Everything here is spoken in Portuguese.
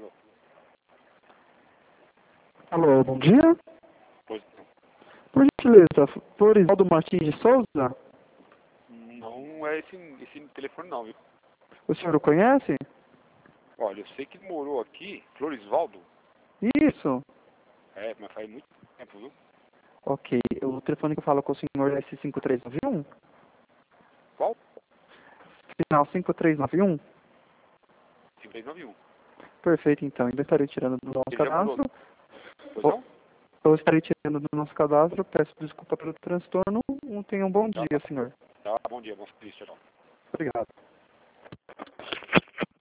Alô? Alô, bom dia. Pois Por gentileza, Florivaldo Martins de Souza? não é esse telefone não, viu? O senhor o conhece? Olha, eu sei que ele morou aqui, Floresvaldo. Isso. É, mas faz muito tempo, viu? Ok. O telefone que eu falo com o senhor é esse 5391? Qual? Final 5391? 5391. Perfeito, então. Eu estarei tirando do nosso Ele já mandou. cadastro. Pois Oh, não? eu estarei tirando do nosso cadastro. Peço desculpa pelo transtorno. Tenha um bom Tá, dia, senhor. tá, bom dia, bom serviço, tchau. Obrigado.